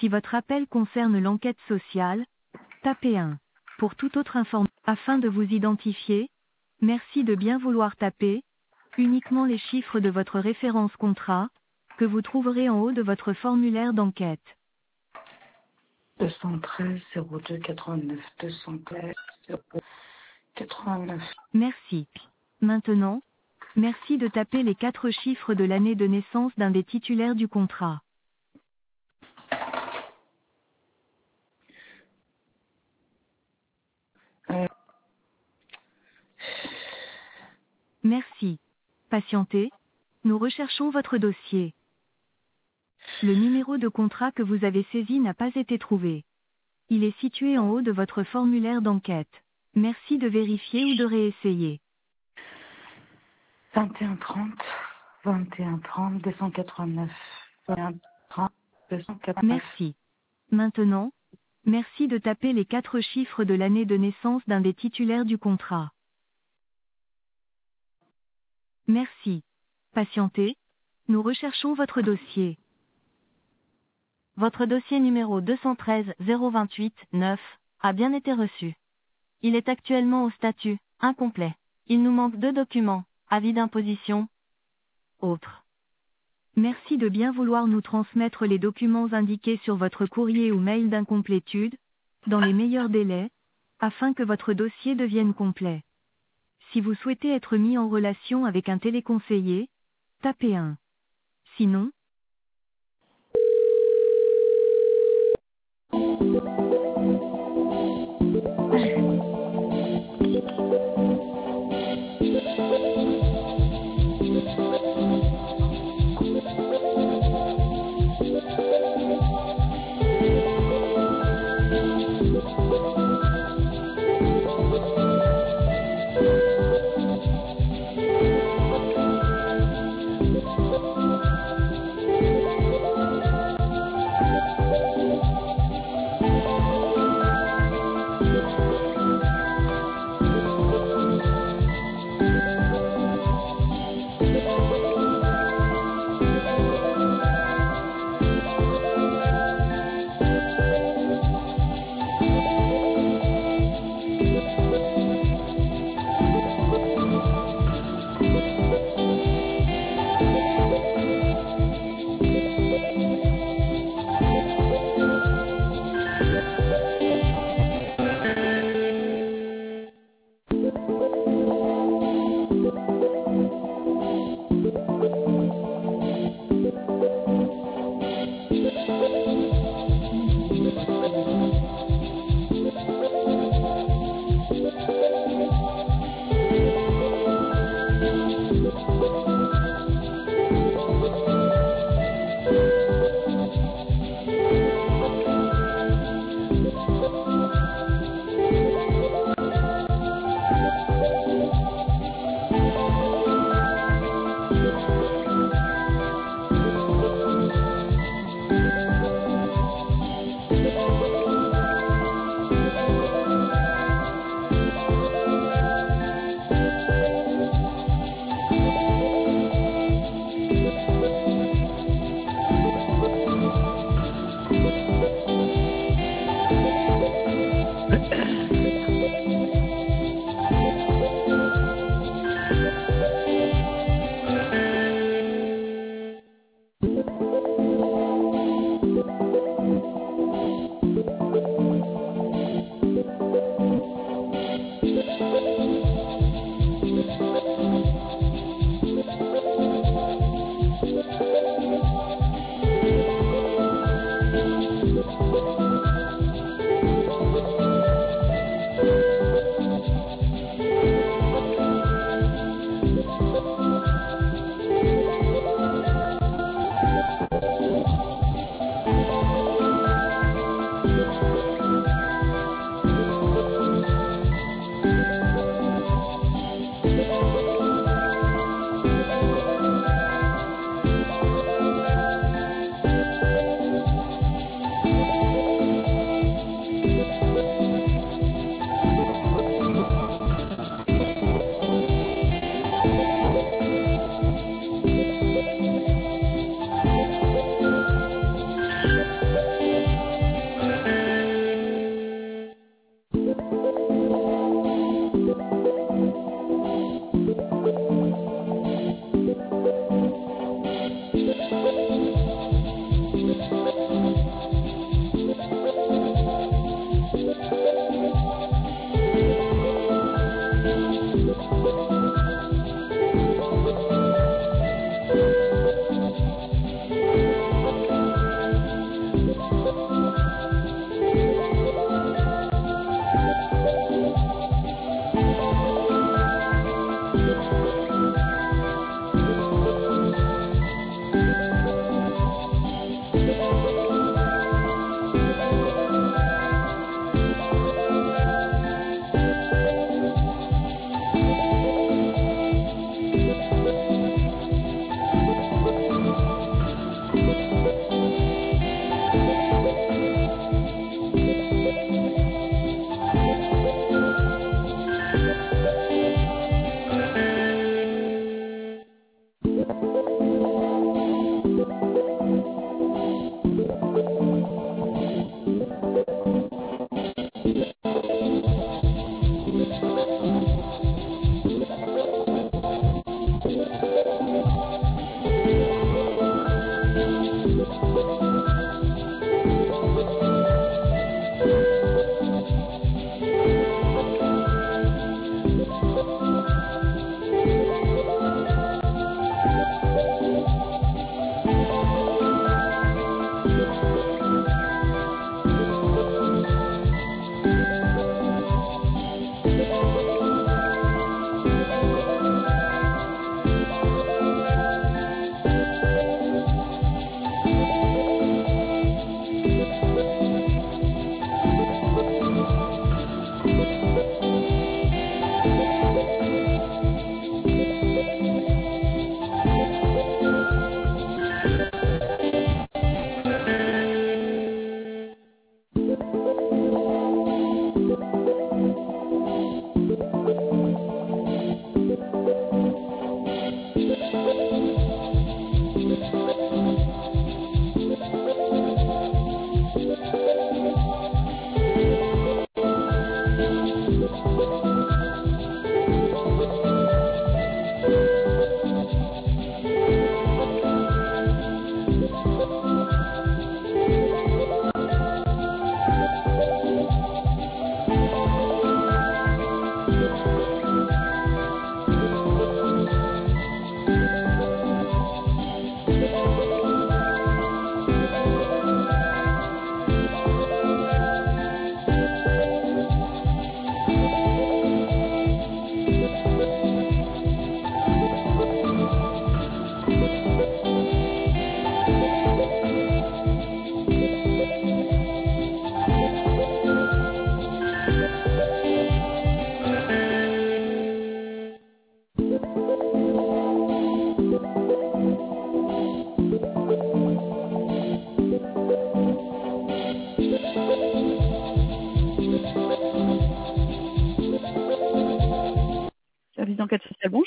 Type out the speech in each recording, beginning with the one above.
Si votre appel concerne l'enquête sociale, tapez 1. Pour toute autre information, afin de vous identifier, merci de bien vouloir taper uniquement les chiffres de votre référence contrat, que vous trouverez en haut de votre formulaire d'enquête. 213 02 89 213 02 89. Merci. Maintenant, merci de taper les 4 chiffres de l'année de naissance d'un des titulaires du contrat. Merci. Patientez, nous recherchons votre dossier. Le numéro de contrat que vous avez saisi n'a pas été trouvé. Il est situé en haut de votre formulaire d'enquête. Merci de vérifier ou de réessayer. 21 30 21 30 289 21 30 289. Merci. Maintenant, merci de taper les 4 chiffres de l'année de naissance d'un des titulaires du contrat. Merci. Patientez, nous recherchons votre dossier. Votre dossier numéro 213 028 9 a bien été reçu. Il est actuellement au statut incomplet. Il nous manque 2 documents, avis d'imposition, autres. Merci de bien vouloir nous transmettre les documents indiqués sur votre courrier ou mail d'incomplétude, dans les meilleurs délais, afin que votre dossier devienne complet. Si vous souhaitez être mis en relation avec un téléconseiller, tapez 1. Sinon,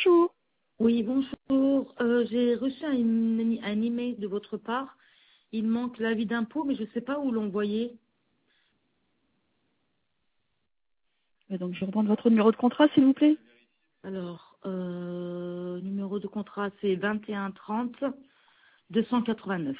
bonjour. Oui, bonjour. J'ai reçu un email de votre part. Il manque l'avis d'impôt, mais je ne sais pas où l'envoyer. Donc, je vais reprendre votre numéro de contrat, s'il vous plaît. Alors, numéro de contrat, c'est 21 30 289.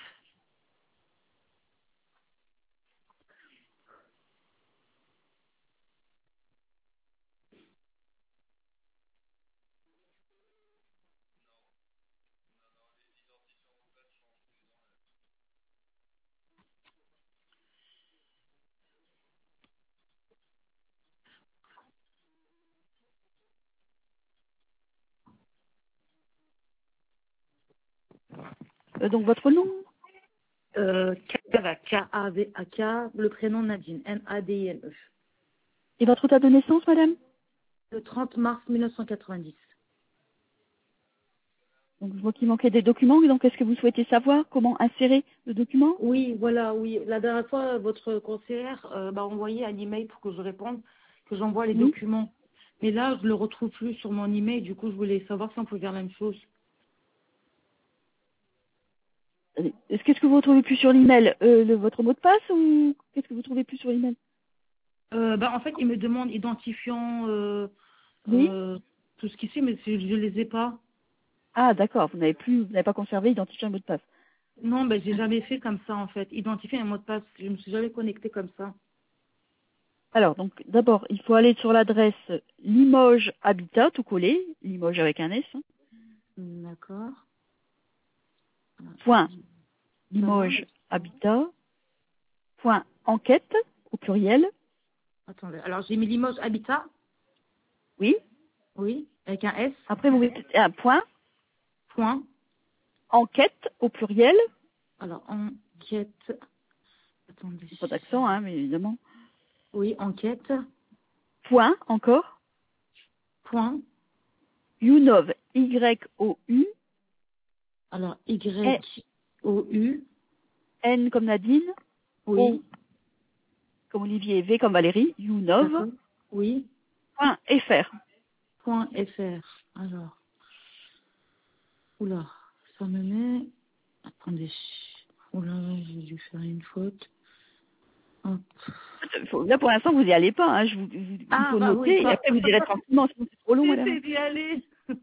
Donc, votre nom K-A-V-A-K, le prénom Nadine, N-A-D-I-N-E. et votre date de naissance, madame? Le 30 mars 1990. Donc, je vois qu'il manquait des documents. Donc, est-ce que vous souhaitez savoir comment insérer le document? Oui, voilà, oui. La dernière fois, votre conseillère m'a envoyé un email pour que je réponde, que j'envoie les Oui. documents. Mais là, je le retrouve plus sur mon email. Du coup, je voulais savoir si on pouvait faire la même chose. Qu'est-ce que vous retrouvez plus sur l'email? Votre mot de passe ou qu'est-ce que vous trouvez plus sur l'email? En fait, il me demande identifiant Oui. tout ce qu'ici, mais je les ai pas. Ah, d'accord. Vous n'avez pas conservé identifiant un mot de passe. Non, ben j'ai jamais fait comme ça en fait. Identifier un mot de passe, je me suis jamais connectée comme ça. Alors, donc, d'abord, il faut aller sur l'adresse Limoges Habitat, tout collé, Limoges avec un S, hein, D'accord. point Ça va. Limoges Habitat, point enquête, au pluriel, Attendez. Alors j'ai mis Limoges Habitat, oui. oui, avec un S. Après, vous mettez un point, Point. enquête, au pluriel, Alors enquête. Attendez. pas d'accent, hein, mais évidemment, Oui, enquête. point, encore, Point. YouNov, Y-O-U, Alors Y-O-U. N comme Nadine, O Oui. comme Olivier, V comme Valérie, YouNov, D'accord. Oui. point FR. Point FR. Alors. Oula. Ça me met. Attendez. Oula, j'ai dû faire une faute. Hop. Là, pour l'instant, vous n'y allez pas. Hein. Il Ah faut bah oui, noter et pas. après vous irez tranquillement. Sinon, c'est trop long, madame. J'essaie d'y aller.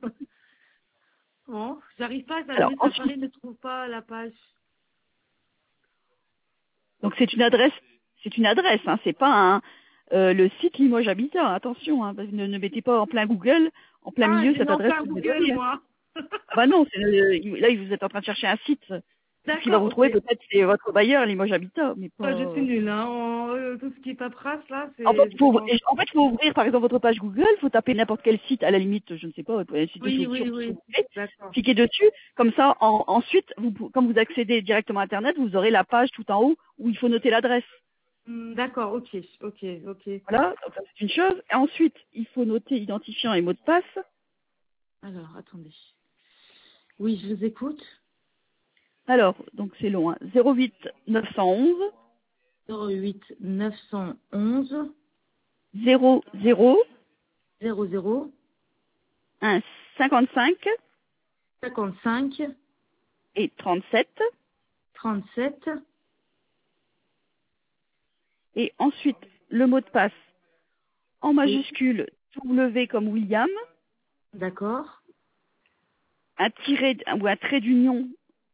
Bon, j'arrive pas, ça Alors, met ensuite, Safari ne trouve pas la page. donc c'est une adresse. Hein. C'est pas le site Limoges Habitat. Attention, hein, parce que ne mettez pas en plein Google, en plein Ah, milieu j'ai cette mis en adresse plein que vous avez Google, donnée. Hein. moi. Bah non, là vous êtes en train de chercher un site. Tout ce qu'il va D'accord, vous ok. trouver peut-être c'est votre bailleur Limoges Habitat, mais pas. Ah, je suis nulle, hein. Tout ce qui est paperasse, là, En fait, c'est vraiment... il faut ouvrir par exemple votre page Google, il faut taper n'importe quel site, à la limite, je ne sais pas, un site de Oui, chaussures, oui, tout ce que oui. vous voulez, D'accord. cliquez dessus, comme ça, ensuite, quand vous accédez directement à Internet, vous aurez la page tout en haut où il faut noter l'adresse. D'accord, ok, ok, ok. Voilà, donc ça c'est une chose. Et ensuite, il faut noter identifiant et mot de passe. Alors, attendez. Oui, je vous écoute. Alors, donc c'est long, hein. 08 911 08 911 00 00 1 55 55 et 37. 37. Et ensuite, le mot de passe en Oui, majuscule W comme William, d'accord. un tiret ou un trait d'union,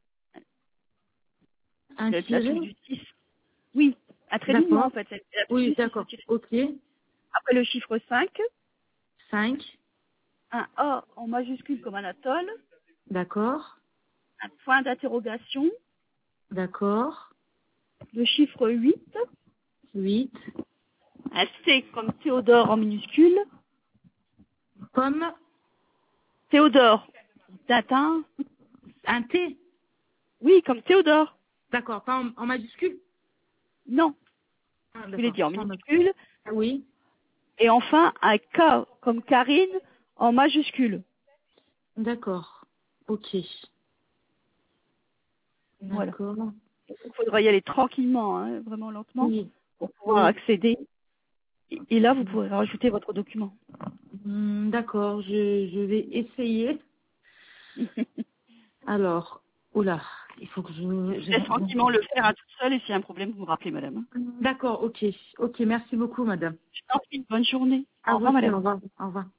Un la touche tiré. du 6. Oui, un trait d'union en D'accord. fait, c'est la touche Oui, du 6, le d'accord. tiret. Ok. Après le chiffre 5, 5. un A en majuscule comme Anatole, D'accord. un point d'interrogation, D'accord. le chiffre 8, 8. un C comme Théodore en minuscule, Comme Théodore, Tintin, un T. oui, comme Théodore, D'accord. Pas en majuscule. non, Ah, je l'ai d'accord. dit en Pas en minuscule, Ah oui. et enfin un K comme Karine en majuscule. D'accord. Ok. Voilà. D'accord. Il faudra y aller tranquillement, hein, vraiment lentement, Oui. pour pouvoir Oui. accéder. Et là, vous pourrez rajouter votre document. D'accord, je vais essayer. Alors, oula, il faut que Laisse tranquillement le faire à toute seule et s'il y a un problème, vous me rappelez, madame. D'accord, ok. Ok, merci beaucoup, madame. Je t'en prie, bonne journée. À Au vous revoir, aussi, madame. au revoir. Au revoir.